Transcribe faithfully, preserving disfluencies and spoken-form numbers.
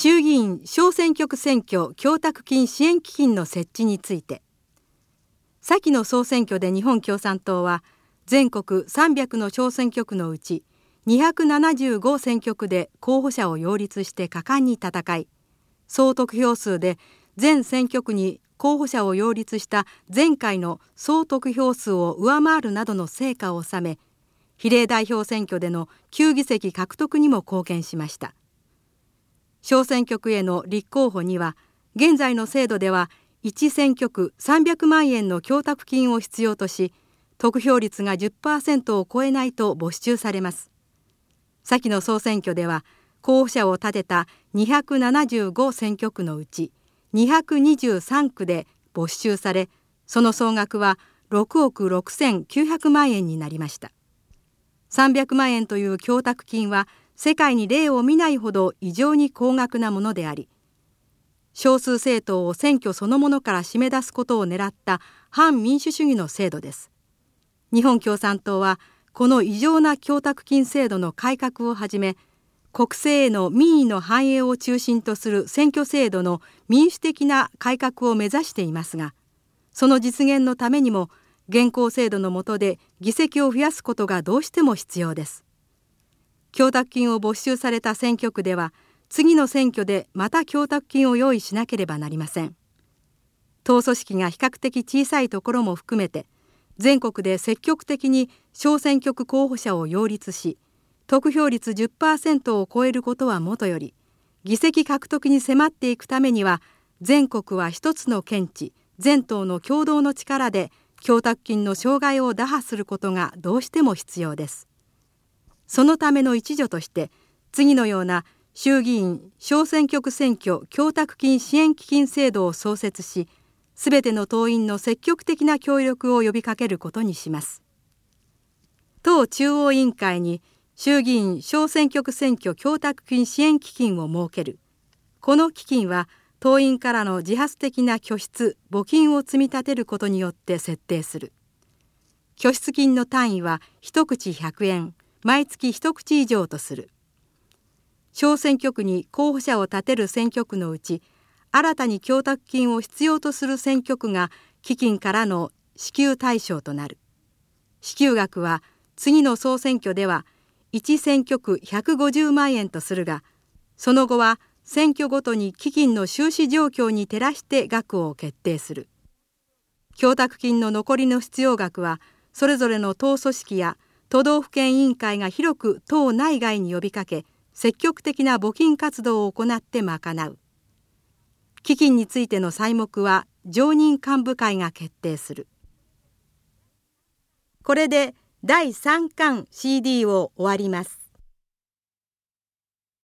衆議院小選挙区選挙供託金支援基金の設置について、先の総選挙で日本共産党は全国さんびゃくの小選挙区のうちにひゃくななじゅうご選挙区で候補者を擁立して果敢に戦い、総得票数で全選挙区に候補者を擁立した前回の総得票数を上回るなどの成果を収め、比例代表選挙でのきゅう議席獲得にも貢献しました。小選挙区への立候補には、現在の制度ではいち選挙区さんびゃくまんえんの供託金を必要とし、得票率が じゅっパーセント を超えないと没収されます。先の総選挙では候補者を立てたにひゃくななじゅうご選挙区のうちにひゃくにじゅうさん区で没収され、その総額はろくおくろくせんきゅうひゃくまんえんになりました。さんびゃくまんえんという供託金は世界に例を見ないほど異常に高額なものであり、少数政党を選挙そのものから締め出すことを狙った反民主主義の制度です。日本共産党はこの異常な供託金制度の改革をはじめ、国政への民意の反映を中心とする選挙制度の民主的な改革を目指していますが、その実現のためにも現行制度の下で議席を増やすことがどうしても必要です。供託金を没収された選挙区では、次の選挙でまた供託金を用意しなければなりません。党組織が比較的小さいところも含めて、全国で積極的に小選挙区候補者を擁立し、得票率 じゅっパーセント を超えることはもとより、議席獲得に迫っていくためには、全国は一つの県知、全党の共同の力で供託金の障害を打破することがどうしても必要です。そのための一助として、次のような衆議院小選挙区選挙供託金支援基金制度を創設し、すべての党員の積極的な協力を呼びかけることにします。党中央委員会に衆議院小選挙区選挙供託金支援基金を設ける。この基金は党員からの自発的な拠出・募金を積み立てることによって設定する。拠出金の単位は一口ひゃくえん、毎月一口以上とする。小選挙区に候補者を立てる選挙区のうち、新たに供託金を必要とする選挙区が基金からの支給対象となる。支給額は次の総選挙ではいち選挙区ひゃくごじゅうまんえんとするが、その後は選挙ごとに基金の収支状況に照らして額を決定する。供託金の残りの必要額は、それぞれの党組織や都道府県委員会が広く党内外に呼びかけ、積極的な募金活動を行って賄う。基金についての細目は常任幹部会が決定する。これでだいさんかん シーディー を終わります。